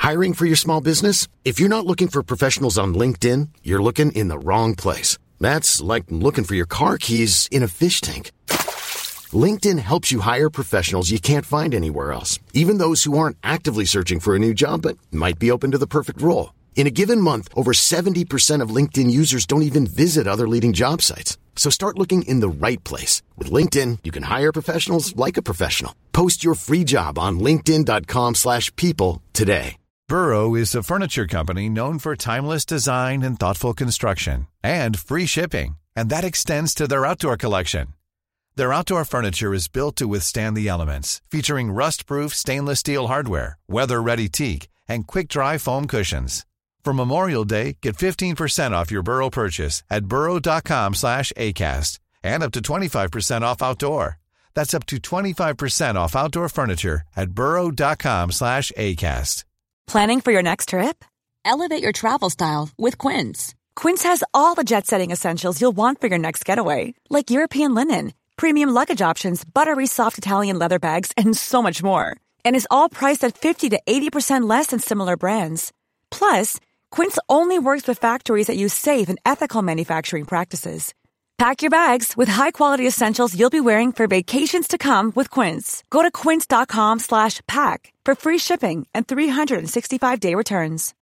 Hiring for your small business? If you're not looking for professionals on LinkedIn, you're looking in the wrong place. That's like looking for your car keys in a fish tank. LinkedIn helps you hire professionals you can't find anywhere else, even those who aren't actively searching for a new job but might be open to the perfect role. In a given month, over 70% of LinkedIn users don't even visit other leading job sites. So start looking in the right place. With LinkedIn, you can hire professionals like a professional. Post your free job on linkedin.com/people today. Burrow is a furniture company known for timeless design and thoughtful construction, and free shipping, and that extends to their outdoor collection. Their outdoor furniture is built to withstand the elements, featuring rust-proof stainless steel hardware, weather-ready teak, and quick-dry foam cushions. For Memorial Day, get 15% off your Burrow purchase at burrow.com/ACAST and up to 25% off outdoor. That's up to 25% off outdoor furniture at burrow.com/ACAST. Planning for your next trip? Elevate your travel style with Quince. Quince has all the jet-setting essentials you'll want for your next getaway, like European linen, premium luggage options, buttery soft Italian leather bags, and so much more. And is all priced at 50 to 80% less than similar brands. Plus, Quince only works with factories that use safe and ethical manufacturing practices. Pack your bags with high-quality essentials you'll be wearing for vacations to come with Quince. Go to quince.com/pack for free shipping and 365-day returns.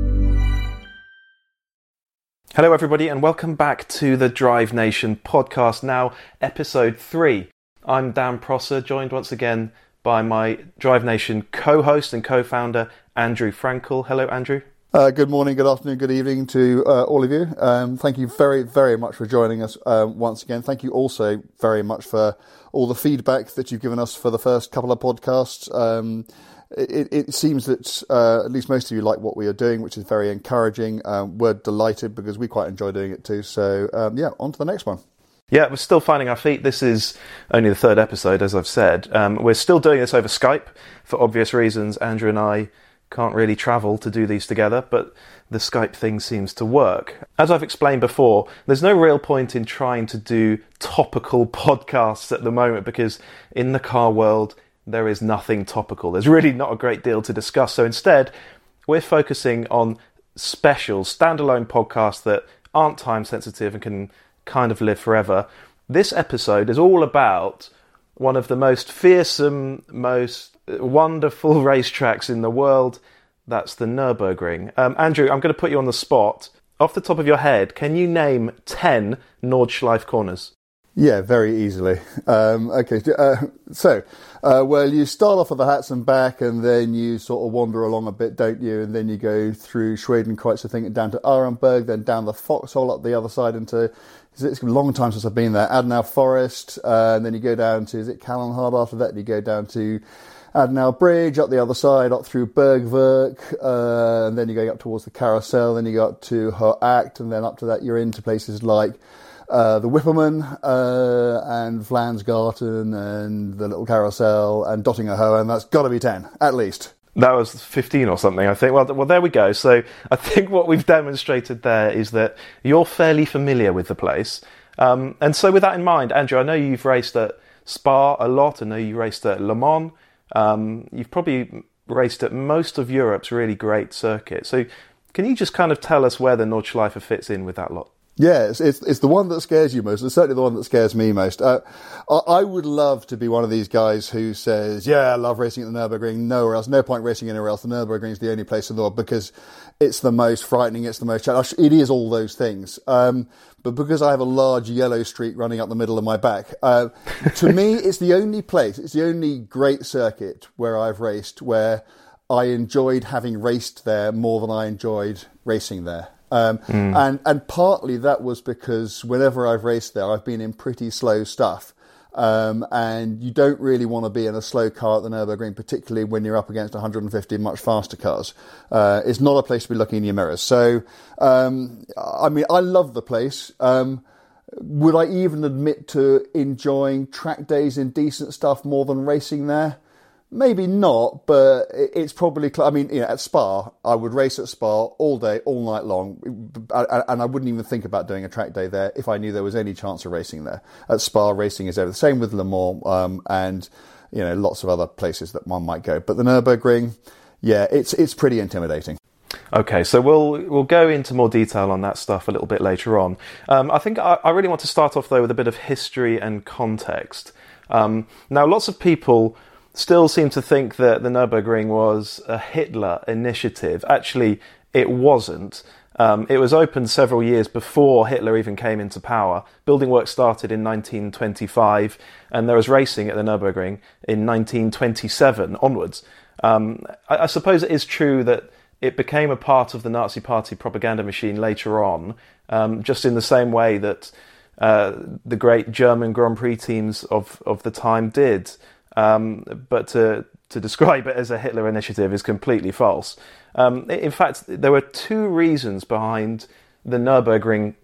Hello everybody and welcome back to the Drive Nation podcast, now episode 3. I'm Dan Prosser, joined once again by my Drive Nation co-host and co-founder Andrew Frankel. Hello Andrew. Good morning, good afternoon, good evening to all of you. Thank you very, very much for joining us once again. Thank you also very much for all the feedback that you've given us for the first couple of podcasts. It seems that at least most of you like what we are doing, which is very encouraging. We're delighted because we quite enjoy doing it too. So, on to the next one. Yeah, we're still finding our feet. This is only the third episode, as I've said. We're still doing this over Skype for obvious reasons. Andrew and I can't really travel to do these together, but the Skype thing seems to work. As I've explained before, there's no real point in trying to do topical podcasts at the moment because in the car world, there is nothing topical. There's really not a great deal to discuss. So instead, we're focusing on specials, standalone podcasts that aren't time sensitive and can kind of live forever. This episode is all about one of the most fearsome, most wonderful racetracks in the world. That's the Nürburgring. Andrew, I'm going to put you on the spot. Off the top of your head, can you name 10 Nordschleife corners? Yeah, very easily. Okay, well, you start off at the Hatzenbach and then you sort of wander along a bit, don't you? And then you go through Schwedenkreuz, I think, down to Arenberg, then down the Foxhole up the other side into, it's a long time since I've been there, Adenauer Forest, and then you go down to, is it Kallenhard after that? And you go down to Adenauer Bridge, up the other side, up through Bergwerk, and then you go up towards the Carousel, then you go up to Her Act, and then up to that you're into places like the Wipperman and Vlansgarten and the Little Carousel and Dottinger Höhe, and that's got to be 10, at least. That was 15 or something, I think. Well, there we go. So I think what we've demonstrated there is that you're fairly familiar with the place. And so with that in mind, Andrew, I know you've raced at Spa a lot. I know you raced at Le Mans. You've probably raced at most of Europe's really great circuits. So can you just kind of tell us where the Nordschleife fits in with that lot? Yeah, it's the one that scares you most. It's certainly the one that scares me most. I would love to be one of these guys who says, yeah, I love racing at the Nürburgring, nowhere else, no point racing anywhere else. The Nürburgring is the only place in the world because it's the most frightening, it's the most challenging. It is all those things. But because I have a large yellow streak running up the middle of my back, to me, it's the only place, it's the only great circuit where I've raced where I enjoyed having raced there more than I enjoyed racing there. And partly that was because whenever I've raced there, I've been in pretty slow stuff. And you don't really want to be in a slow car at the Nürburgring, particularly when you're up against 150 much faster cars. It's not a place to be looking in your mirrors. So, I mean, I love the place. Would I even admit to enjoying track days in decent stuff more than racing there? Maybe not, but it's probably... I mean, you know, at Spa, I would race at Spa all day, all night long, and I wouldn't even think about doing a track day there if I knew there was any chance of racing there. At Spa, racing is over. The same with Le Mans, and, you know, lots of other places that one might go. But the Nürburgring, yeah, it's pretty intimidating. Okay, so we'll go into more detail on that stuff a little bit later on. I think I really want to start off, though, with a bit of history and context. Now, lots of people still seem to think that the Nürburgring was a Hitler initiative. Actually, it wasn't. It was opened several years before Hitler even came into power. Building work started in 1925, and there was racing at the Nürburgring in 1927 onwards. I suppose it is true that it became a part of the Nazi Party propaganda machine later on, just in the same way that the great German Grand Prix teams of the time did. But to describe it as a Hitler initiative is completely false. In fact, there were two reasons behind the Nürburgring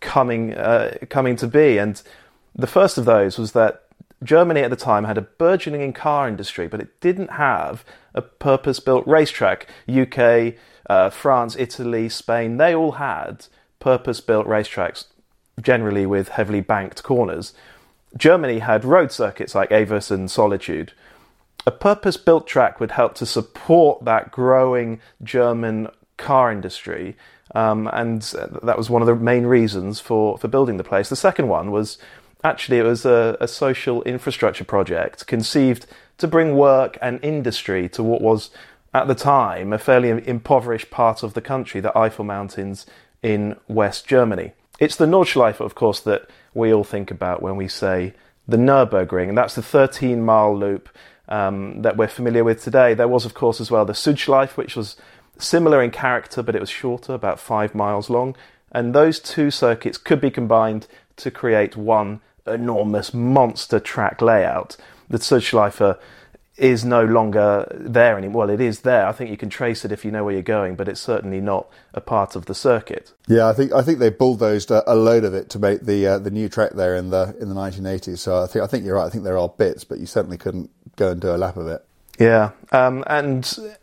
coming to be, and the first of those was that Germany at the time had a burgeoning car industry, but it didn't have a purpose-built racetrack. UK, France, Italy, Spain, they all had purpose-built racetracks, generally with heavily banked corners. Germany had road circuits like Avus and Solitude. A purpose-built track would help to support that growing German car industry, and that was one of the main reasons for building the place. The second one was actually it was a social infrastructure project conceived to bring work and industry to what was, at the time, a fairly impoverished part of the country, the Eifel Mountains in West Germany. It's the Nordschleife, of course, that we all think about when we say the Nürburgring, and that's the 13-mile loop that we're familiar with today. There was, of course, as well the Südschleife, which was similar in character, but it was shorter, about 5 miles long. And those two circuits could be combined to create one enormous monster track layout. The Südschleife is no longer there anymore. Well, it is there. I think you can trace it if you know where you're going, but it's certainly not a part of the circuit. Yeah, I think they bulldozed a load of it to make the new track there in the 1980s. So I think you're right. I think there are bits, but you certainly couldn't go and do a lap of it. Yeah, and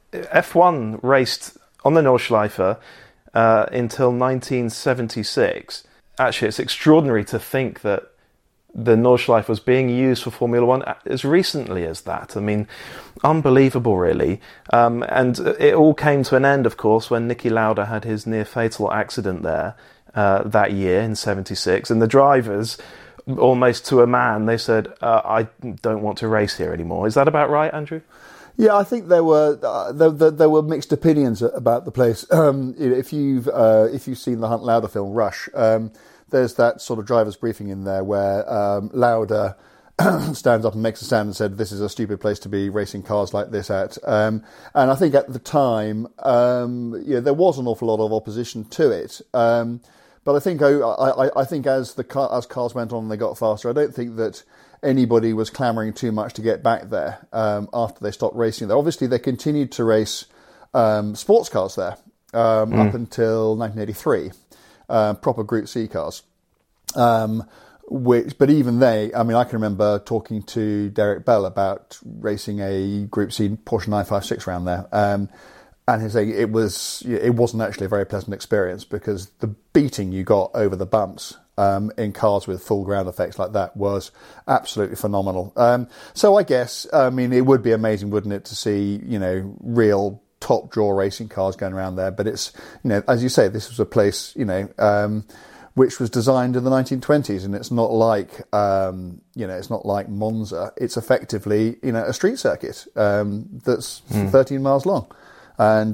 F1 raced on the Nordschleife until 1976. Actually, it's extraordinary to think that the Nordschleife was being used for Formula One as recently as that. I mean, unbelievable, really. And it all came to an end, of course, when Niki Lauda had his near-fatal accident there that year in 76. And the drivers, almost to a man, they said, I don't want to race here anymore. Is that about right, Andrew? Yeah, I think there were mixed opinions about the place. If you've seen the Hunt Lauda film Rush, there's that sort of driver's briefing in there where Lauda stands up and makes a stand and said, "This is a stupid place to be racing cars like this at." And I think at the time, there was an awful lot of opposition to it. But I think as cars went on and they got faster, I don't think that anybody was clamouring too much to get back there after they stopped racing there. Obviously, they continued to race sports cars there up until 1983. Proper Group C cars, but even they, I mean, I can remember talking to Derek Bell about racing a Group C Porsche 956 around there, and he's saying it wasn't actually a very pleasant experience because the beating you got over the bumps in cars with full ground effects like that was absolutely phenomenal. So I guess, I mean, it would be amazing, wouldn't it, to see, real top draw racing cars going around there, but it's, as you say, this was a place, which was designed in the 1920s, and it's not like, it's not like Monza. It's effectively, a street circuit that's 13 miles long, and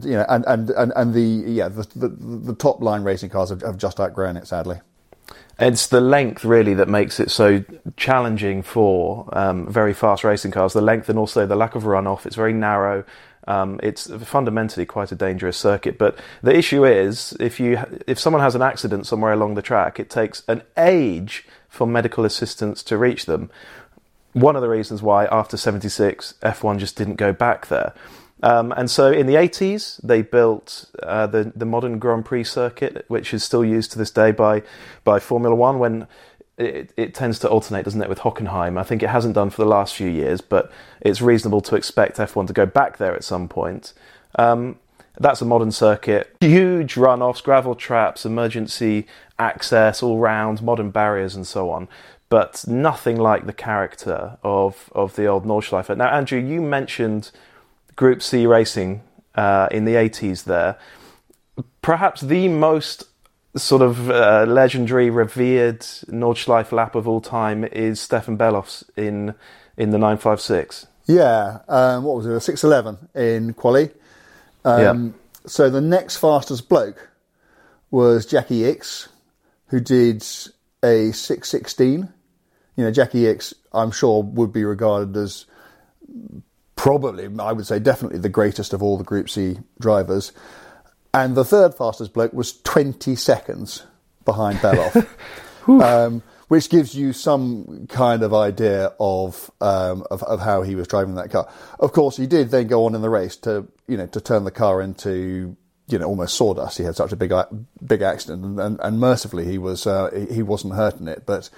the top line racing cars have just outgrown it, sadly. It's the length, really, that makes it so challenging for very fast racing cars. The length and also the lack of runoff. It's very narrow. It's fundamentally quite a dangerous circuit. But the issue is, if someone has an accident somewhere along the track, it takes an age for medical assistance to reach them. One of the reasons why, after 76, F1 just didn't go back there. And so in the 80s, they built the modern Grand Prix circuit, which is still used to this day by Formula One, when it tends to alternate, doesn't it, with Hockenheim. I think it hasn't done for the last few years, but it's reasonable to expect F1 to go back there at some point. That's a modern circuit. Huge runoffs, gravel traps, emergency access all round, modern barriers and so on. But nothing like the character of the old Nordschleife. Now, Andrew, you mentioned Group C racing in the 80s there. Perhaps the most sort of legendary, revered Nordschleife lap of all time is Stefan Belloff's in the 956. Yeah, what was it, a 6:11 in quali. So the next fastest bloke was Jackie Ickx, who did a 6:16. You know, Jackie Ickx, I'm sure, would be regarded as probably, I would say, definitely the greatest of all the Group C drivers. And the third fastest bloke was 20 seconds behind Belloff, which gives you some kind of idea of how he was driving that car. Of course, he did then go on in the race to turn the car into, almost sawdust. He had such a big accident, and mercifully he wasn't hurt in it. But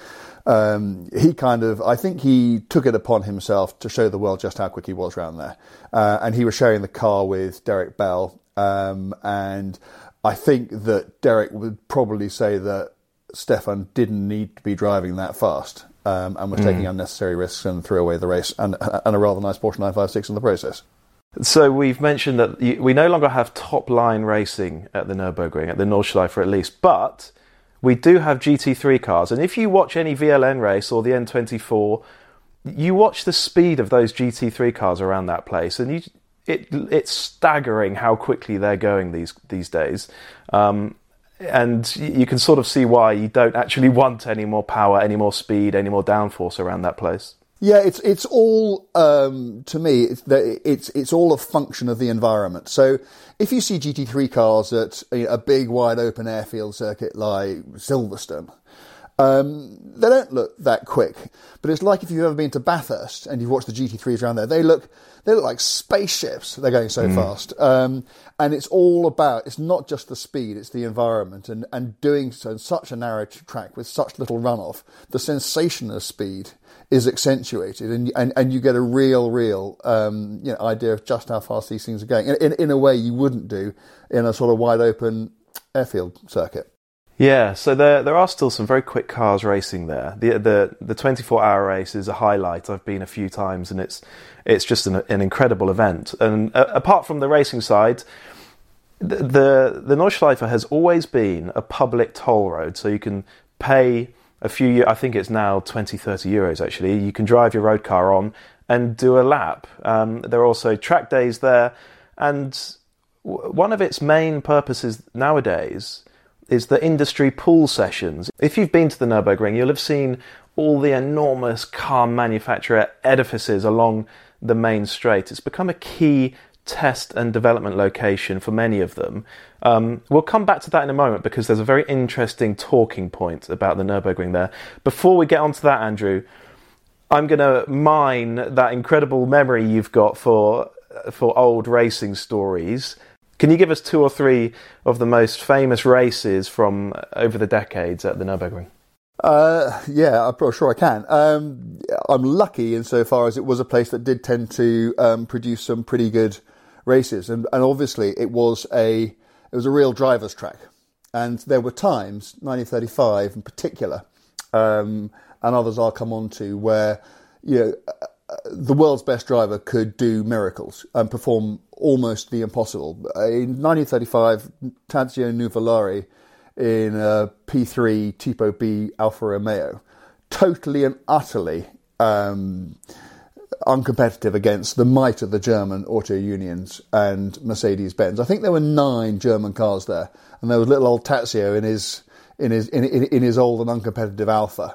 I think he took it upon himself to show the world just how quick he was around there. And he was sharing the car with Derek Bell. And I think that Derek would probably say that Stefan didn't need to be driving that fast, and was taking unnecessary risks and threw away the race and a rather nice Porsche 956 in the process. So we've mentioned that we no longer have top-line racing at the Nürburgring, at the Nordschleife at least, but we do have GT3 cars. And if you watch any VLN race or the N24, you watch the speed of those GT3 cars around that place, and it's staggering how quickly they're going these days. And you can sort of see why you don't actually want any more power, any more speed, any more downforce around that place. Yeah, it's all to me. It's all a function of the environment. So if you see GT3 cars at a big wide open airfield circuit like Silverstone, they don't look that quick. But it's like if you've ever been to Bathurst and you've watched the GT3s around there, they look like spaceships. They're going so fast. And it's all about, it's not just the speed, it's the environment. And doing so in such a narrow track with such little runoff, the sensation of speed is accentuated, and you get a real idea of just how fast these things are going in a way you wouldn't do in a sort of wide open airfield circuit. Yeah, so there are still some very quick cars racing there. The 24-hour race is a highlight. I've been a few times, and it's just an incredible event. And apart from the racing side, the Nordschleife has always been a public toll road, so you can pay I think it's now 20-30 euros actually. You can drive your road car on and do a lap. There are also track days there, and one of its main purposes nowadays is the industry pool sessions. If you've been to the Nürburgring, you'll have seen all the enormous car manufacturer edifices along the main straight. It's become a key test and development location for many of them. We'll come back to that in a moment because there's a very interesting talking point about the Nürburgring there. Before we get onto that, Andrew, I'm going to mine that incredible memory you've got for old racing stories. Can you give us 2 or 3 of the most famous races from over the decades at the Nürburgring? Yeah, I'm sure I can. I'm lucky insofar as it was a place that did tend to produce some pretty good races, and obviously it was a real driver's track, and there were times, 1935 in particular, and others I'll come on to, where the world's best driver could do miracles and perform almost the impossible. In 1935, Tadzio Nuvolari in a P3 Tipo B Alfa Romeo, totally and utterly uncompetitive against the might of the German auto unions and Mercedes-Benz. I think there were 9 German cars there, and there was little old Tadzio in his old and uncompetitive Alfa.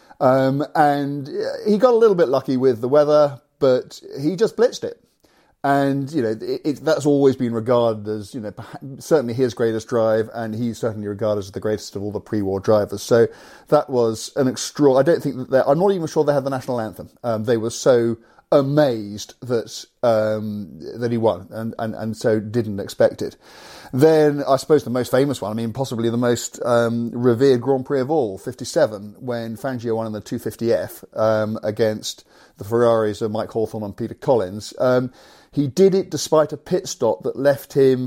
And he got a little bit lucky with the weather, but he just blitzed it. And, that's always been regarded as, certainly his greatest drive, and he's certainly regarded as the greatest of all the pre-war drivers. So that was an I don't think that I'm not even sure they had the national anthem. They were so amazed that he won, and so didn't expect it. Then I suppose the most famous one, possibly the most revered Grand Prix of all, 57, when Fangio won in the 250F against the Ferraris of Mike Hawthorne and Peter Collins. He did it despite a pit stop that left him,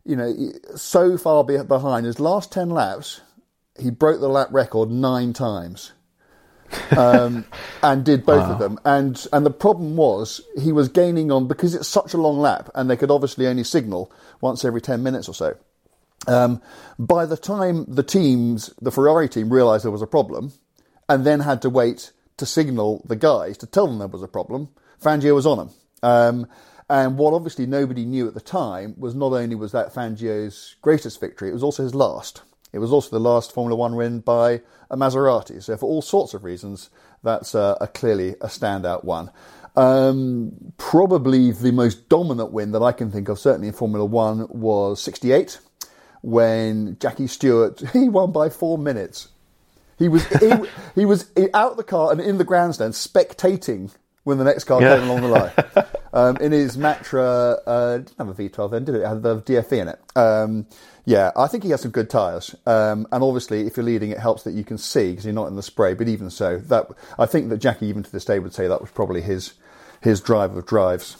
so far behind. His last 10 laps, he broke the lap record 9 times. and did both of them. And the problem was he was gaining on, because it's such a long lap, and they could obviously only signal once every 10 minutes or so. By the time the Ferrari team realised there was a problem, and then had to wait to signal the guys to tell them there was a problem, Fangio was on them. And what obviously nobody knew at the time was not only was that Fangio's greatest victory, it was also his last. It was also the last Formula One win by a Maserati. So for all sorts of reasons, that's clearly a standout one. Probably the most dominant win that I can think of, certainly in Formula One, was 68, when Jackie Stewart, he won by 4 minutes. He was out the car and in the grandstand spectating when the next car came along the line. In his Matra, didn't have a V12 then, did it? It had the DFE in it. I think he has some good tyres. And obviously, if you're leading, it helps that you can see because you're not in the spray. But even so, I think that Jackie, even to this day, would say that was probably his drive of drives.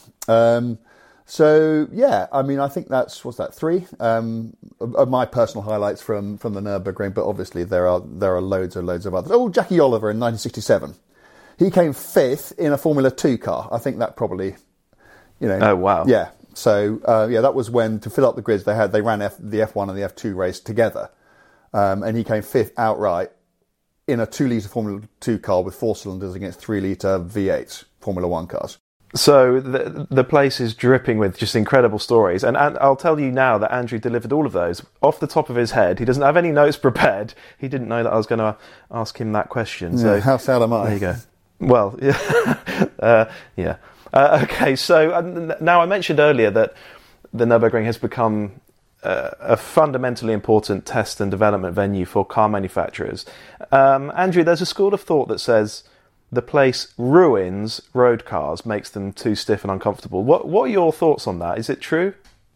I think what's that, 3 of my personal highlights from the Nürburgring. But obviously, there are loads and loads of others. Oh, Jackie Oliver in 1967. He came 5th in a Formula 2 car. I think that probably, Oh, wow. Yeah. So, that was when, to fill up the grids, they ran the F1 and the F2 race together. And he came 5th outright in a 2-litre Formula 2 car with 4 cylinders against 3-litre V8s Formula 1 cars. So the place is dripping with just incredible stories. And I'll tell you now that Andrew delivered all of those off the top of his head. He doesn't have any notes prepared. He didn't know that I was going to ask him that question. So how sad am I? There you go. Well, yeah. Okay, so now I mentioned earlier that the Nürburgring has become a fundamentally important test and development venue for car manufacturers. Andrew, there's a school of thought that says the place ruins road cars, makes them too stiff and uncomfortable. What are your thoughts on that? Is it true?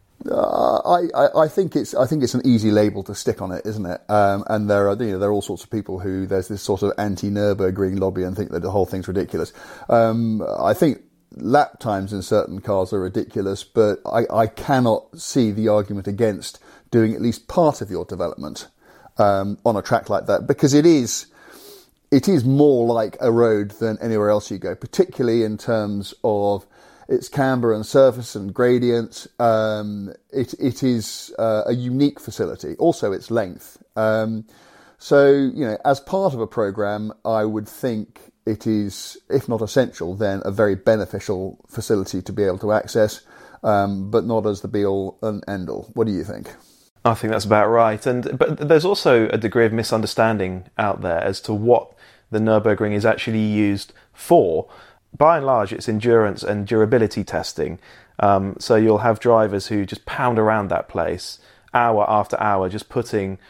I think it's an easy label to stick on it, isn't it? And there are all sorts of people who there's this sort of anti-Nürburgring lobby and think that the whole thing's ridiculous. I think lap times in certain cars are ridiculous, but I cannot see the argument against doing at least part of your development on a track like that, because it is more like a road than anywhere else you go, particularly in terms of its camber and surface and gradient. It is a unique facility. Also, its length. So, as part of a program, I would think it is, if not essential, then a very beneficial facility to be able to access, but not as the be-all and end-all. What do you think? I think that's about right. But there's also a degree of misunderstanding out there as to what the Nürburgring is actually used for. By and large, it's endurance and durability testing. So you'll have drivers who just pound around that place hour after hour, just putting,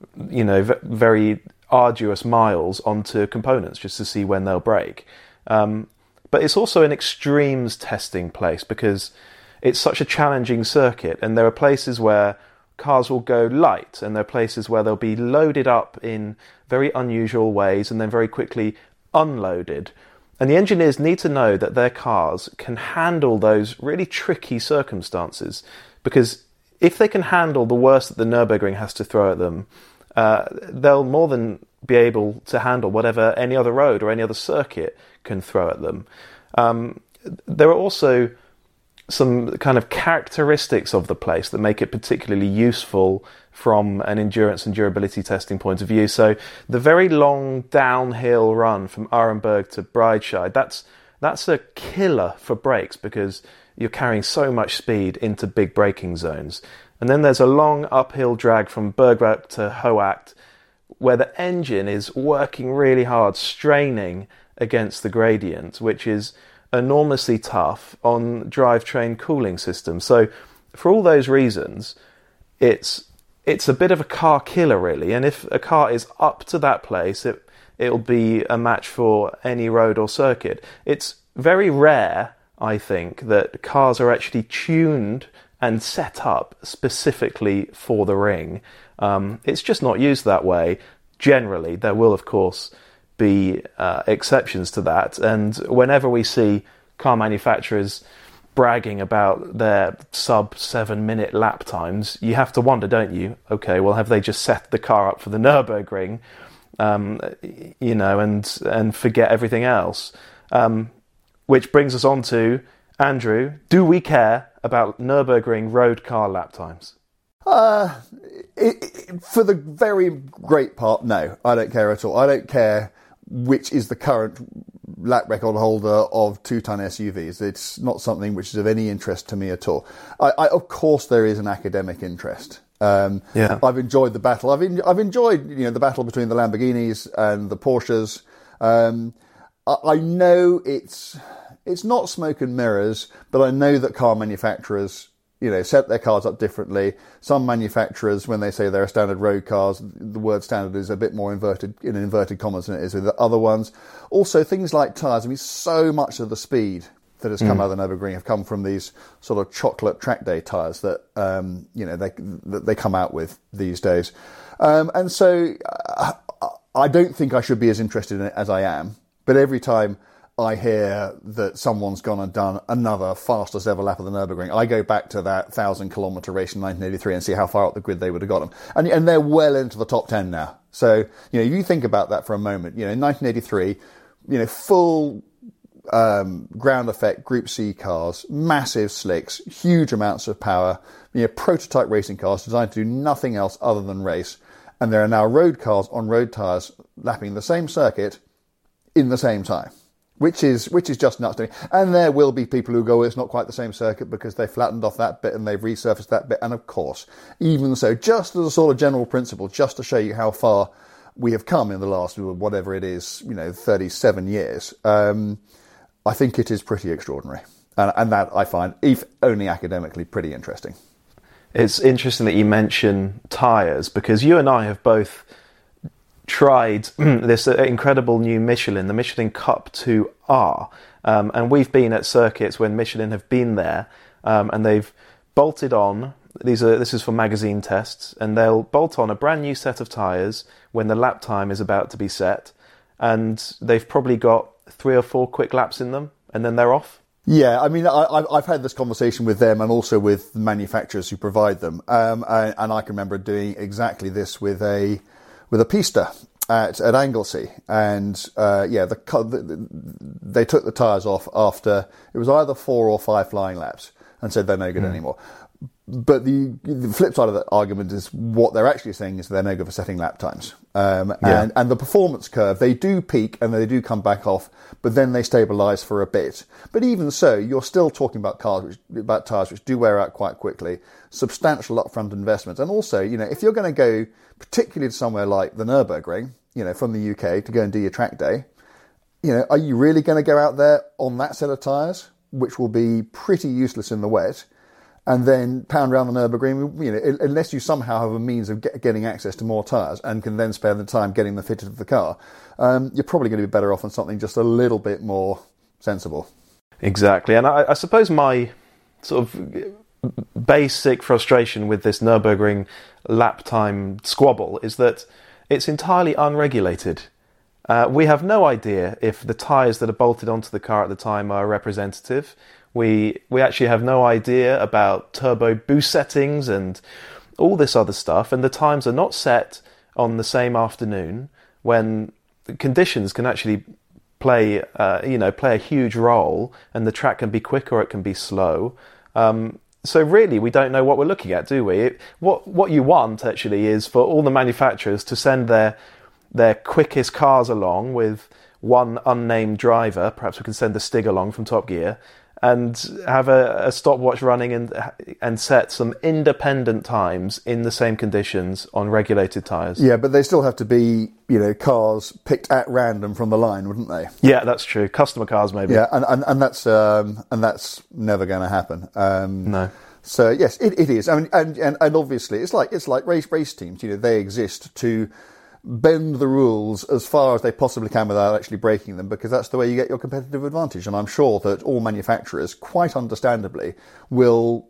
very arduous miles onto components just to see when they'll break. But it's also an extremes testing place because it's such a challenging circuit, and there are places where cars will go light, and there are places where they'll be loaded up in very unusual ways and then very quickly unloaded. And the engineers need to know that their cars can handle those really tricky circumstances, because if they can handle the worst that the Nürburgring has to throw at them, they'll more than be able to handle whatever any other road or any other circuit can throw at them. There are also some kind of characteristics of the place that make it particularly useful from an endurance and durability testing point of view. So the very long downhill run from Arenberg to Breitscheid, that's a killer for brakes because you're carrying so much speed into big braking zones. And then there's a long uphill drag from Bergwerk to Hoacht, where the engine is working really hard, straining against the gradient, which is enormously tough on drivetrain cooling systems. So for all those reasons, it's a bit of a car killer, really. And if a car is up to that place, it'll be a match for any road or circuit. It's very rare, I think, that cars are actually tuned and set up specifically for the ring. It's just not used that way. Generally, there will, of course, be exceptions to that. And whenever we see car manufacturers bragging about their sub 7-minute lap times, you have to wonder, don't you? Okay, well, have they just set the car up for the Nürburgring? and forget everything else. Which brings us on to, Andrew, do we care about Nürburgring road car lap times? For the very great part, no, I don't care at all. I don't care which is the current lap record holder of 2-ton SUVs. It's not something which is of any interest to me at all. Of course, there is an academic interest. I've enjoyed the battle. I've enjoyed the battle between the Lamborghinis and the Porsches. I know it's not smoke and mirrors, but I know that car manufacturers, set their cars up differently. Some manufacturers, when they say they're standard road cars, the word standard is a bit more inverted commas than it is with the other ones. Also, things like tyres. I mean, so much of the speed that has come out of the Nürburgring have come from these sort of chocolate track day tyres that, they come out with these days. And so I don't think I should be as interested in it as I am. But every time I hear that someone's gone and done another fastest ever lap of the Nürburgring, I go back to that 1,000-kilometre race in 1983 and see how far up the grid they would have got them. And they're well into the top 10 now. So, you think about that for a moment. In 1983, full ground effect Group C cars, massive slicks, huge amounts of power, prototype racing cars designed to do nothing else other than race. And there are now road cars on road tyres lapping the same circuit in the same time. Which is just nuts to me. And there will be people who go, it's not quite the same circuit because they flattened off that bit and they've resurfaced that bit. And of course, even so, just as a sort of general principle, just to show you how far we have come in the last, whatever it is, 37 years, I think it is pretty extraordinary. And that I find, if only academically, pretty interesting. It's interesting that you mention tyres, because you and I have both tried this incredible new Michelin, the Michelin Cup 2R, and we've been at circuits when Michelin have been there, and they've bolted on, this is for magazine tests, and they'll bolt on a brand new set of tyres when the lap time is about to be set, and they've probably got 3 or 4 quick laps in them, and then they're off. Yeah, I mean, I've had this conversation with them and also with the manufacturers who provide them, and I can remember doing exactly this with a Pista at Anglesey, and they took the tyres off after it was either 4 or 5 flying laps and said they're no good anymore. But the flip side of that argument is what they're actually saying is they're no good for setting lap times. And the performance curve, they do peak and they do come back off, but then they stabilise for a bit. But even so, you're still talking about tyres which do wear out quite quickly, substantial upfront investments. And also, if you're going to go particularly to somewhere like the Nürburgring, from the UK to go and do your track day, are you really going to go out there on that set of tyres, which will be pretty useless in the wet, and then pound around the Nürburgring, unless you somehow have a means of getting access to more tyres and can then spare the time getting them fitted to the car, you're probably going to be better off on something just a little bit more sensible. Exactly. And I suppose my sort of basic frustration with this Nürburgring lap time squabble is that it's entirely unregulated. We have no idea if the tyres that are bolted onto the car at the time are representative. We actually have no idea about turbo boost settings and all this other stuff, and the times are not set on the same afternoon when the conditions can actually play a huge role, and the track can be quick or it can be slow. So really, we don't know what we're looking at, do we? What you want actually is for all the manufacturers to send their quickest cars along with one unnamed driver. Perhaps we can send the Stig along from Top Gear, and have a stopwatch running and set some independent times in the same conditions on regulated tyres. Yeah, but they still have to be, cars picked at random from the line, wouldn't they? Yeah, that's true. Customer cars, maybe. Yeah, and that's never going to happen. No. So yes, it is. I mean, and obviously it's like race teams. They exist to bend the rules as far as they possibly can without actually breaking them, because that's the way you get your competitive advantage. And I'm sure that all manufacturers, quite understandably, will,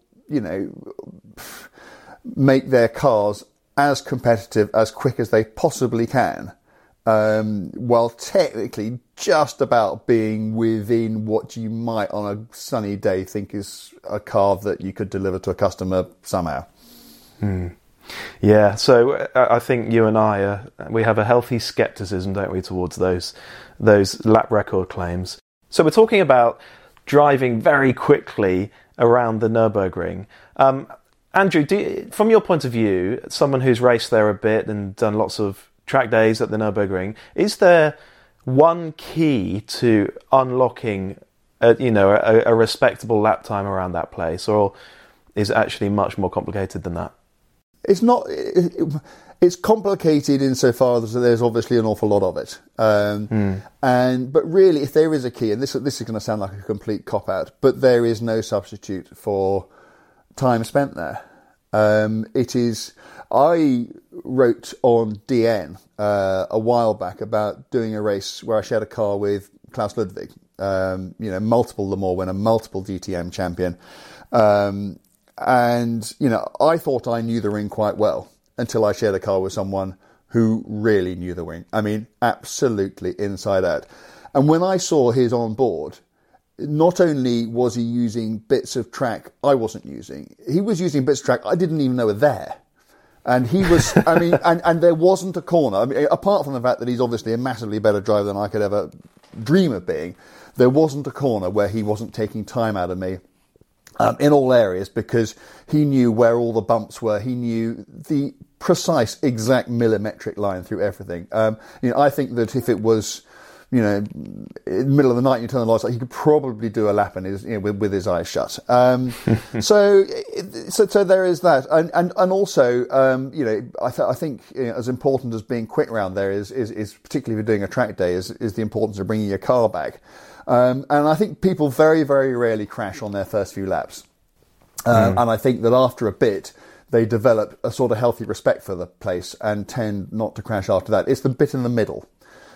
make their cars as competitive, as quick as they possibly can, while technically just about being within what you might on a sunny day think is a car that you could deliver to a customer somehow. Yeah, so I think you and I, we have a healthy scepticism, don't we, towards those lap record claims. So we're talking about driving very quickly around the Nürburgring. Andrew, from your point of view, someone who's raced there a bit and done lots of track days at the Nürburgring, is there one key to unlocking a respectable lap time around that place, or is it actually much more complicated than that? It's not. It's complicated insofar as there's obviously an awful lot of it. But really, if there is a key, and this is going to sound like a complete cop out, but there is no substitute for time spent there. It is. I wrote on DN a while back about doing a race where I shared a car with Klaus Ludwig, multiple Le Mans winner, multiple DTM champion. And, I thought I knew the ring quite well until I shared a car with someone who really knew the ring. I mean, absolutely inside out. And when I saw his on board, not only was he using bits of track I wasn't using, he was using bits of track I didn't even know were there. And he was, and there wasn't a corner. I mean, apart from the fact that he's obviously a massively better driver than I could ever dream of being, there wasn't a corner where he wasn't taking time out of me. In all areas, because he knew where all the bumps were. He knew the precise, exact millimetric line through everything. I think that if it was, in the middle of the night and you turn the lights on, he could probably do a lap in his, with his eyes shut. So there is that, and also, I think as important as being quick round there is particularly if you're doing a track day, is the importance of bringing your car back. And I think people very, very rarely crash on their first few laps. And I think that after a bit, they develop a sort of healthy respect for the place and tend not to crash after that. It's the bit in the middle.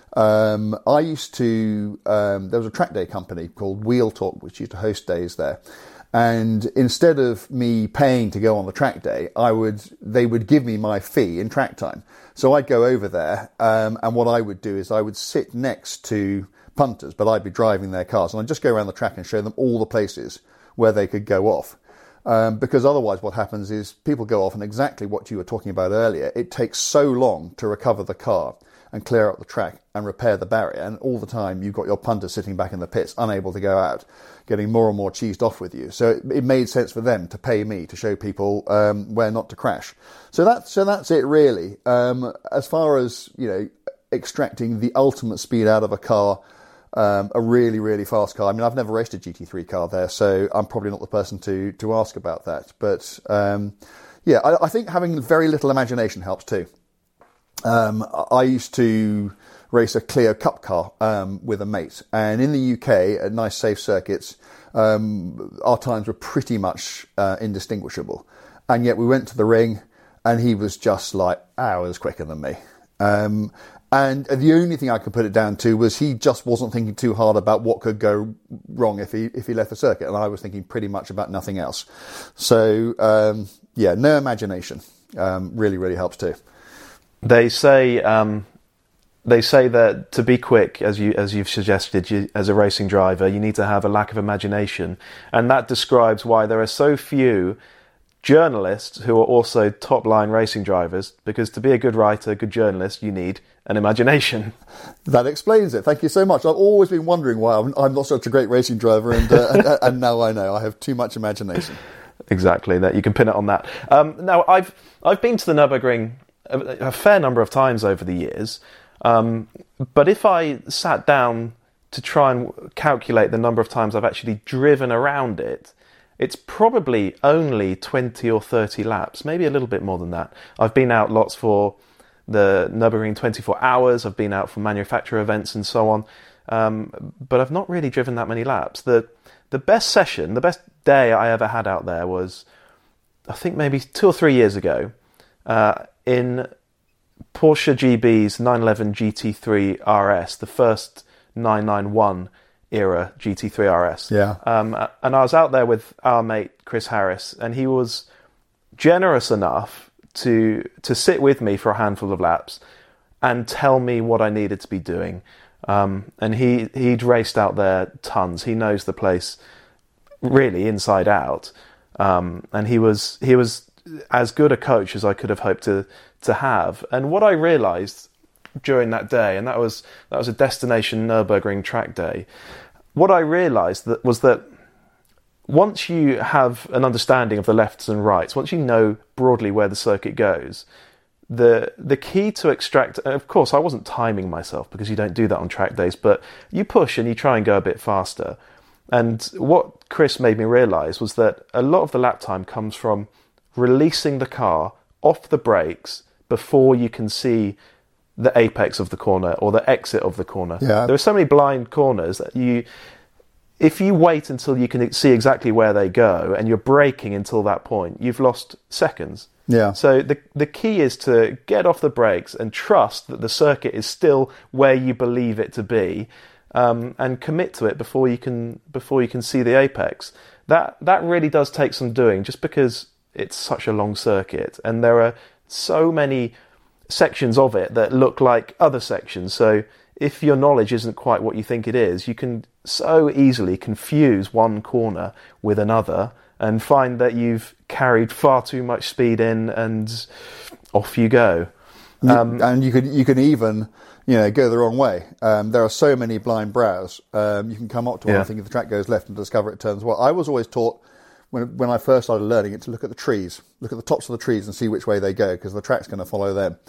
I used to, there was a track day company called Wheel Talk, which used to host days there. And instead of me paying to go on the track day, they would give me my fee in track time. So I'd go over there, and what I would do is I would sit next to punters, but I'd be driving their cars, and I'd just go around the track and show them all the places where they could go off. Because otherwise what happens is people go off, and exactly what you were talking about earlier, it takes so long to recover the car and clear out the track and repair the barrier, and all the time you've got your punter sitting back in the pits, unable to go out, getting more and more cheesed off with you. So it made sense for them to pay me to show people where not to crash. So that's it really. As far as extracting the ultimate speed out of a car, a really, really fast car. I mean, I've never raced a GT3 car there, so I'm probably not the person to ask about that. But I think having very little imagination helps too. I used to race a Clio Cup car with a mate, and in the UK at nice safe circuits, our times were pretty much indistinguishable. And yet we went to the ring, and he was just like hours quicker than me. And the only thing I could put it down to was he just wasn't thinking too hard about what could go wrong if he left the circuit, and I was thinking pretty much about nothing else. So no imagination really, really helps too. They say that to be quick, as you've suggested, as a racing driver, you need to have a lack of imagination, and that describes why there are so few journalists who are also top-line racing drivers, because to be a good writer, a good journalist, you need an imagination. That explains it. Thank you so much. I've always been wondering why I'm not such a great racing driver, and now I know. I have too much imagination. Exactly. That you can pin it on that. Now, I've been to the Nürburgring a fair number of times over the years, but if I sat down to try and calculate the number of times I've actually driven around it, it's probably only 20 or 30 laps, maybe a little bit more than that. I've been out lots for the Nürburgring 24 hours, I've been out for manufacturer events and so on, but I've not really driven that many laps. The best session, the best day I ever had out there was, I think maybe 2 or 3 years ago, in Porsche GB's 911 GT3 RS, the first 991 era GT3 RS. Yeah. And I was out there with our mate Chris Harris, and he was generous enough to sit with me for a handful of laps and tell me what I needed to be doing. And he'd raced out there tons. He knows the place really inside out. And he was as good a coach as I could have hoped to have. And what I realised during that day, and that was a destination Nürburgring track day, what I realised was that once you have an understanding of the lefts and rights, once you know broadly where the circuit goes, the key to extract, of course I wasn't timing myself because you don't do that on track days, but you push and you try and go a bit faster. And what Chris made me realise was that a lot of the lap time comes from releasing the car off the brakes before you can see the apex of the corner or the exit of the corner. Yeah. There are so many blind corners that if you wait until you can see exactly where they go and you're braking until that point, you've lost seconds. Yeah. So the key is to get off the brakes and trust that the circuit is still where you believe it to be, and commit to it before you can see the apex. That really does take some doing, just because it's such a long circuit and there are so many sections of it that look like other sections. So if your knowledge isn't quite what you think it is, you can so easily confuse one corner with another and find that you've carried far too much speed in, and off you go. And you can even, go the wrong way. There are so many blind brows. You can come up to one, I think, if the track goes left and discover it turns well. I was always taught when I first started learning it to look at the trees, look at the tops of the trees and see which way they go, because the track's going to follow them.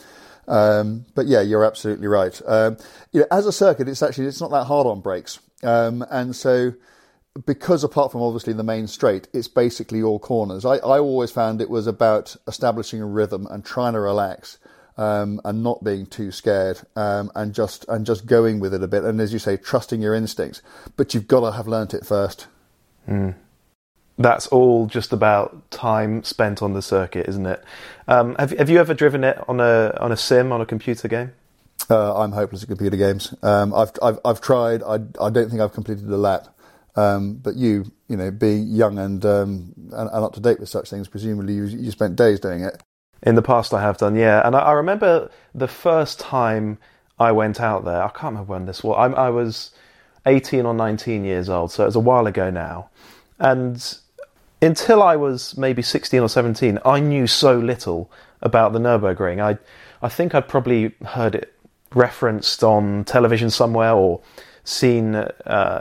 But yeah, you're absolutely right. As a circuit, it's not that hard on brakes. And so, because apart from obviously the main straight, it's basically all corners. I always found it was about establishing a rhythm and trying to relax, and not being too scared, and just going with it a bit. And as you say, trusting your instincts. But you've got to have learnt it first. Mm. That's all just about time spent on the circuit, isn't it? Have you ever driven it on a sim, on a computer game? I'm hopeless at computer games. I've tried. I don't think I've completed a lap. But being young and up to date with such things, presumably you spent days doing it. In the past, I have done, yeah. And I remember the first time I went out there. I can't remember when this was. I was 18 or 19 years old, so it was a while ago now. And until I was maybe 16 or 17, I knew so little about the Nürburgring. I think I'd probably heard it referenced on television somewhere, or seen the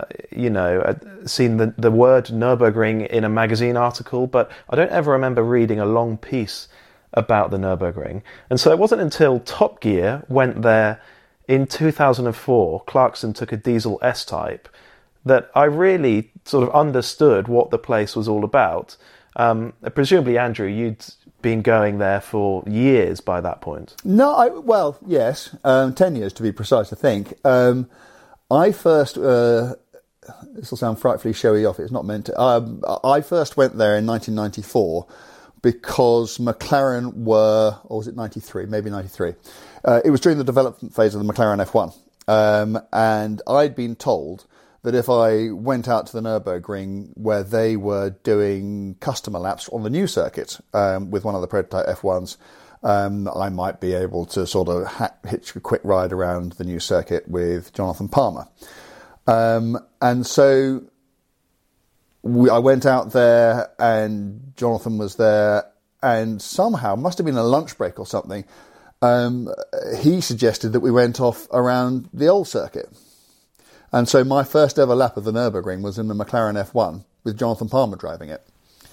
word Nürburgring in a magazine article, but I don't ever remember reading a long piece about the Nürburgring. And so it wasn't until Top Gear went there in 2004, Clarkson took a diesel S-Type, that I really sort of understood what the place was all about. Presumably, Andrew, you'd been going there for years by that point. No, yes, 10 years to be precise, I think. I first, this will sound frightfully showy off, it's not meant to. I first went there in 1994 because McLaren were, or was it 93? Maybe 93. It was during the development phase of the McLaren F1. And I'd been told that if I went out to the Nürburgring where they were doing customer laps on the new circuit with one of the prototype F1s, I might be able to sort of hitch a quick ride around the new circuit with Jonathan Palmer. And so I went out there and Jonathan was there, and somehow, must have been a lunch break or something, he suggested that we went off around the old circuit. And so my first ever lap of the Nürburgring was in the McLaren F1 with Jonathan Palmer driving it.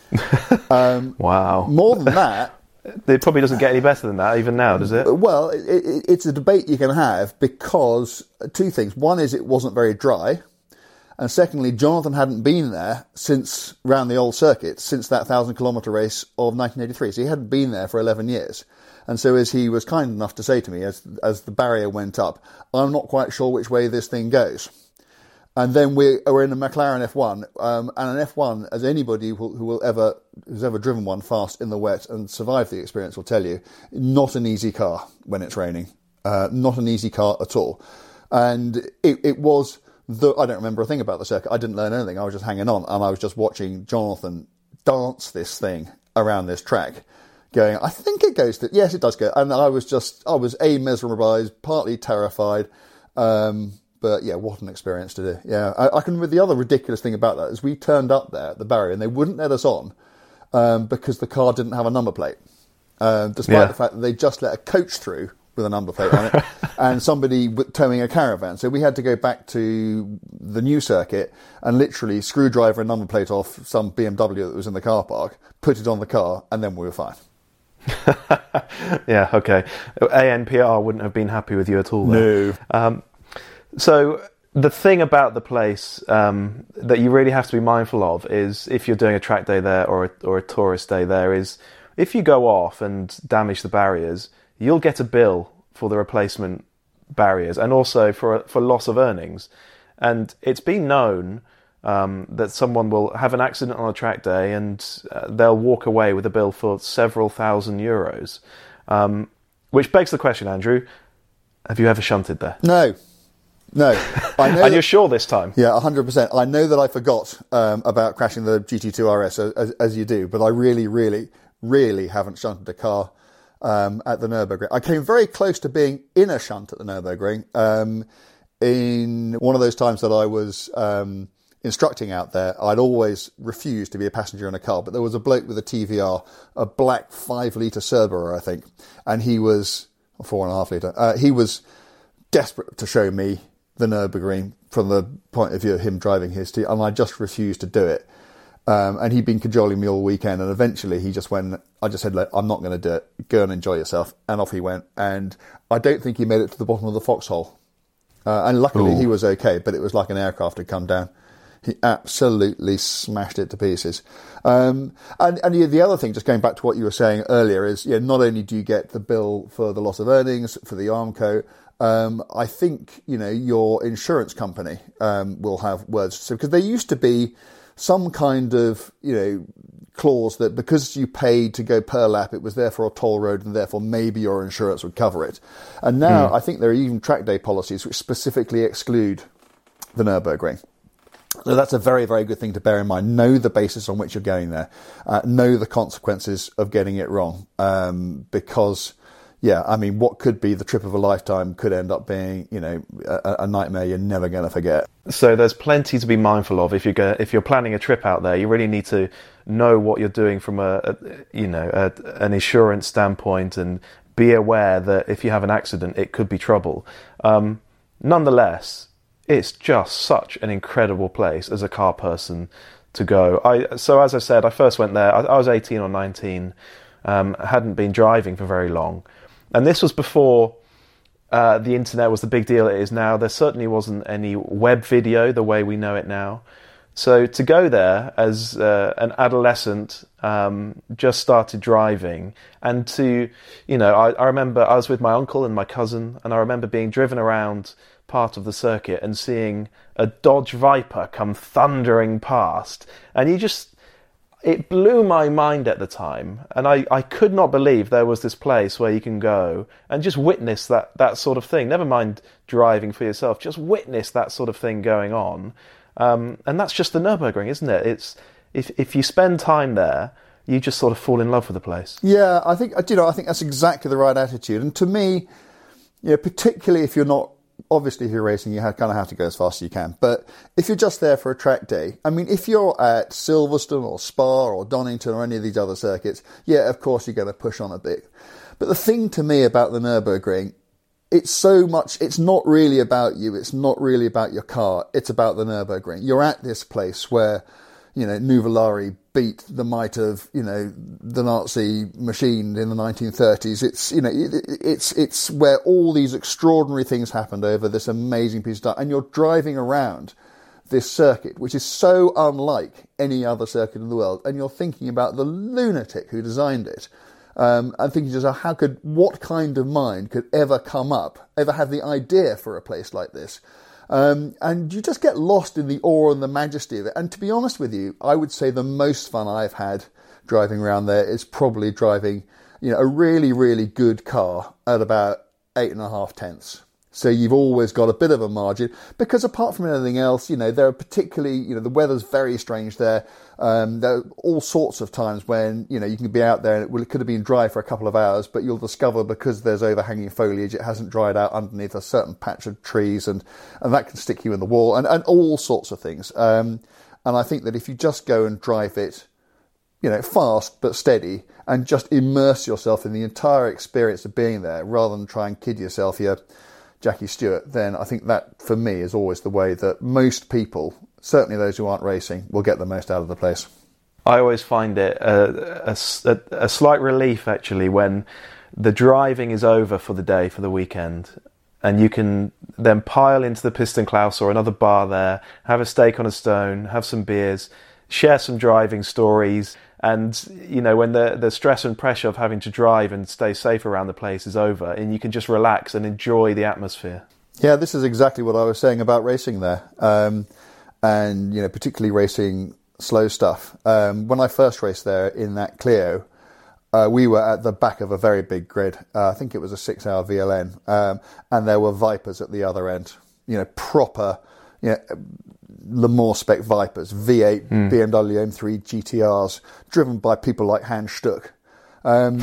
Wow. More than that... It probably doesn't get any better than that, even now, does it? Well, it's a debate you can have, because two things. One is it wasn't very dry. And secondly, Jonathan hadn't been there since round the old circuit, since that 1,000-kilometre race of 1983. So he hadn't been there for 11 years. And so as he was kind enough to say to me, as the barrier went up, I'm not quite sure which way this thing goes. And then we're in a McLaren F1, and an F1, as anybody who's ever driven one fast in the wet and survived the experience will tell you, not an easy car when it's raining. Not an easy car at all. And it was... I don't remember a thing about the circuit. I didn't learn anything. I was just hanging on, and I was just watching Jonathan dance this thing around this track, going, I think it goes to... Yes, it does go. And I was mesmerised, partly terrified, but yeah, what an experience to do. Yeah, I can... The other ridiculous thing about that is we turned up there at the barrier and they wouldn't let us on because the car didn't have a number plate, despite the fact that they just let a coach through with a number plate on it, and somebody towing a caravan. So we had to go back to the new circuit and literally screwdriver a number plate off some BMW that was in the car park, put it on the car, and then we were fine. Yeah, okay. ANPR wouldn't have been happy with you at all there. No. So the thing about the place that you really have to be mindful of is, if you're doing a track day there or a tourist day there, is if you go off and damage the barriers, you'll get a bill for the replacement barriers and also for loss of earnings. And it's been known that someone will have an accident on a track day and they'll walk away with a bill for several thousand euros. Which begs the question, Andrew, have you ever shunted there? No. I know. And you're sure this time? Yeah, 100%. I know that I forgot about crashing the GT2 RS, as you do, but I really, really, really haven't shunted a car at the Nürburgring. I came very close to being in a shunt at the Nürburgring in one of those times that I was instructing out there. I'd always refused to be a passenger in a car, but there was a bloke with a TVR, a black 5-litre Cerberus, I think, and he was 4.5 litre. He was desperate to show me the Nürburgring from the point of view of him driving his and I just refused to do it. And he'd been cajoling me all weekend, and eventually he just went, I just said, look, I'm not going to do it. Go and enjoy yourself. And off he went. And I don't think he made it to the bottom of the foxhole. And luckily he was okay, but it was like an aircraft had come down. He absolutely smashed it to pieces. And the other thing, just going back to what you were saying earlier, is not only do you get the bill for the loss of earnings, for the Armco, I think, your insurance company will have words. So, because there used to be some kind of, clause that because you paid to go per lap, it was therefore a toll road and therefore maybe your insurance would cover it. And now I think there are even track day policies which specifically exclude the Nürburgring. So that's a very, very good thing to bear in mind. Know the basis on which you're going there. Know the consequences of getting it wrong. Because, what could be the trip of a lifetime could end up being, a nightmare you're never going to forget. So there's plenty to be mindful of if you're planning a trip out there. You really need to know what you're doing from an insurance standpoint, and be aware that if you have an accident, it could be trouble. Nonetheless, it's just such an incredible place as a car person to go. So as I said, I first went there. I was 18 or 19, hadn't been driving for very long. And this was before the internet was the big deal it is now. There certainly wasn't any web video the way we know it now. So to go there as an adolescent, just started driving, and to, I remember I was with my uncle and my cousin, and I remember being driven around part of the circuit and seeing a Dodge Viper come thundering past, and it blew my mind at the time, and I could not believe there was this place where you can go and just witness that sort of thing. Never mind driving for yourself, just witness that sort of thing going on. And that's just the Nürburgring, isn't it? It's if you spend time there, you just sort of fall in love with the place. Yeah, I think that's exactly the right attitude. And to me, particularly if you're not, obviously if you're racing, you kind of have to go as fast as you can. But if you're just there for a track day, if you're at Silverstone or Spa or Donington or any of these other circuits, of course you're going to push on a bit. But the thing to me about the Nürburgring, it's not really about you. It's not really about your car. It's about the Nürburgring. You're at this place where, Nuvolari beat the might of, the Nazi machine in the 1930s. It's where all these extraordinary things happened over this amazing piece of time. And you're driving around this circuit, which is so unlike any other circuit in the world. And you're thinking about the lunatic who designed it. And thinking to yourself, what kind of mind could ever have the idea for a place like this? And you just get lost in the awe and the majesty of it. And to be honest with you, I would say the most fun I've had driving around there is probably driving, a really, really good car at about 8.5 tenths. So you've always got a bit of a margin, because apart from anything else, there are particularly, the weather's very strange there. There are all sorts of times when, you can be out there and it could have been dry for a couple of hours, but you'll discover because there's overhanging foliage, it hasn't dried out underneath a certain patch of trees, and that can stick you in the wall, and all sorts of things. And I think that if you just go and drive it, fast but steady, and just immerse yourself in the entire experience of being there rather than try and kid yourself you're Jackie Stewart, then I think that, for me, is always the way that most people, certainly those who aren't racing, will get the most out of the place. I always find it a slight relief, actually, when the driving is over for the day, for the weekend, and you can then pile into the Piston Klaus or another bar there, have a steak on a stone, have some beers, share some driving stories, and when the stress and pressure of having to drive and stay safe around the place is over, and you can just relax and enjoy the atmosphere. Yeah, this is exactly what I was saying about racing there, and particularly racing slow stuff. When I first raced there in that Clio, we were at the back of a very big grid. I think it was a 6-hour VLN, and there were Vipers at the other end. Proper, Le Mans spec Vipers, V8 BMW M3 GTRs, driven by people like Hans Stuck. And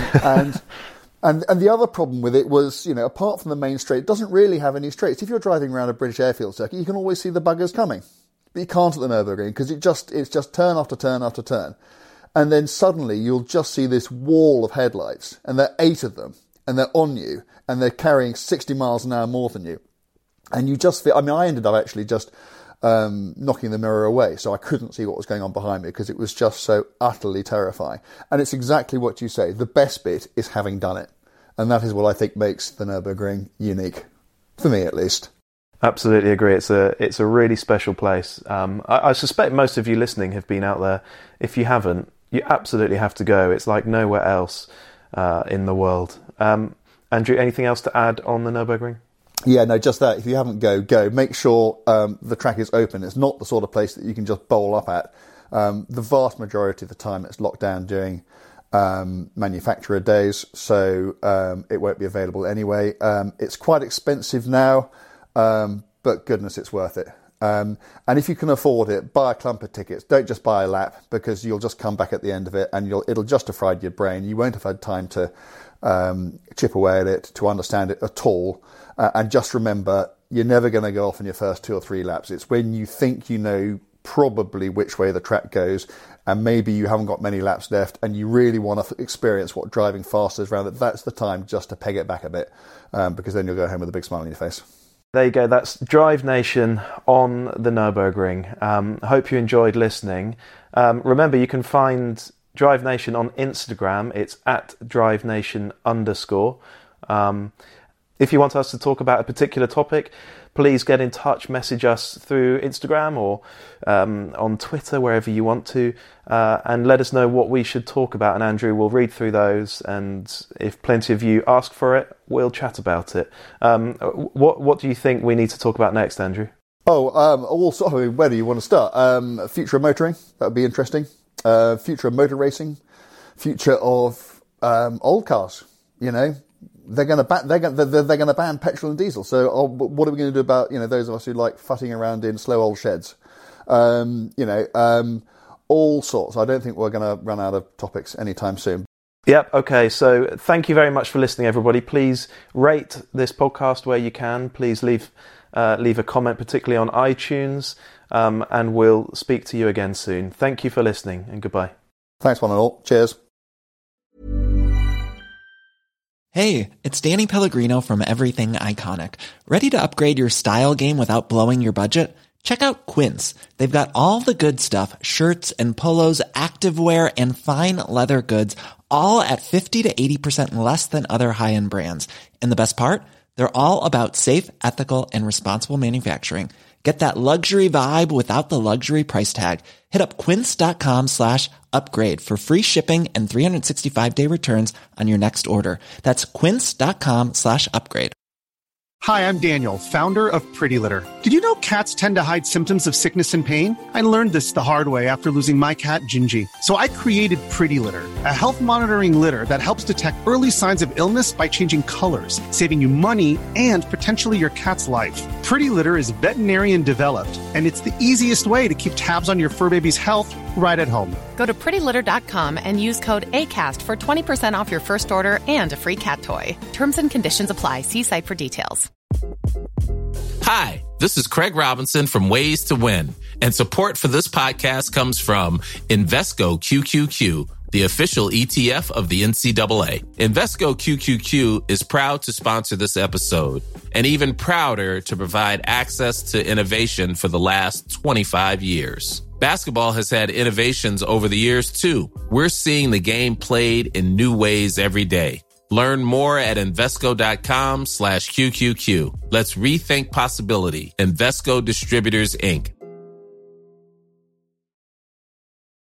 the other problem with it was, apart from the main straight, it doesn't really have any straights. If you're driving around a British airfield circuit, you can always see the buggers coming. But you can't at the Nürburgring, because it's just turn after turn after turn. And then suddenly you'll just see this wall of headlights, and there are 8 of them, and they're on you, and they're carrying 60 miles an hour more than you. And you just feel, I ended up actually just knocking the mirror away, so I couldn't see what was going on behind me, because it was just so utterly terrifying. And it's exactly what you say. The best bit is having done it. And that is what I think makes the Nürburgring unique. For me, at least. Absolutely agree. It's a really special place. I suspect most of you listening have been out there. If you haven't, you absolutely have to go. It's like nowhere else in the world. Andrew, anything else to add on the Nürburgring? Yeah, no, just that. If you haven't go. Make sure the track is open. It's not the sort of place that you can just bowl up at. The vast majority of the time it's locked down during manufacturer days, so it won't be available anyway. It's quite expensive now, but goodness, it's worth it. And if you can afford it, buy a clump of tickets. Don't just buy a lap, because you'll just come back at the end of it and it'll just have fried your brain. You won't have had time to chip away at it, to understand it at all. And just remember, you're never going to go off in your first 2 or 3 laps. It's when you think you know probably which way the track goes, and maybe you haven't got many laps left, and you really want to experience what driving fast is around it. That's the time just to peg it back a bit, because then you'll go home with a big smile on your face. There you go. That's Drive Nation on the Nürburgring. Hope you enjoyed listening. Remember, you can find Drive Nation on Instagram. It's at DriveNation_. If you want us to talk about a particular topic, please get in touch, message us through Instagram or on Twitter, wherever you want to, and let us know what we should talk about. And Andrew will read through those, and if plenty of you ask for it, we'll chat about it. What do you think we need to talk about next, Andrew? Where do you want to start? Future of motoring, that would be interesting. Future of motor racing, future of old cars. They're going to ban petrol and diesel. So, what are we going to do about those of us who like futting around in slow old sheds? All sorts. I don't think we're going to run out of topics anytime soon. Yep. Okay. So, thank you very much for listening, everybody. Please rate this podcast where you can. Please leave a comment, particularly on iTunes, and we'll speak to you again soon. Thank you for listening, and goodbye. Thanks, one and all. Cheers. Hey, it's Danny Pellegrino from Everything Iconic. Ready to upgrade your style game without blowing your budget? Check out Quince. They've got all the good stuff, shirts and polos, activewear, and fine leather goods, all at 50 to 80% less than other high-end brands. And the best part? They're all about safe, ethical, and responsible manufacturing. Get that luxury vibe without the luxury price tag. Hit up quince.com/upgrade for free shipping and 365-day returns on your next order. That's quince.com/upgrade. Hi, I'm Daniel, founder of Pretty Litter. Did you know cats tend to hide symptoms of sickness and pain? I learned this the hard way after losing my cat, Gingy. So I created Pretty Litter, a health monitoring litter that helps detect early signs of illness by changing colors, saving you money and potentially your cat's life. Pretty Litter is veterinarian developed, and it's the easiest way to keep tabs on your fur baby's health right at home. Go to prettylitter.com and use code ACAST for 20% off your first order and a free cat toy. Terms and conditions apply. See site for details. Hi, this is Craig Robinson from Ways to Win, and support for this podcast comes from Invesco QQQ, the official ETF of the NCAA. Invesco QQQ is proud to sponsor this episode, and even prouder to provide access to innovation for the last 25 years. Basketball has had innovations over the years, too. We're seeing the game played in new ways every day. Learn more at Invesco.com/QQQ. Let's rethink possibility. Invesco Distributors, Inc.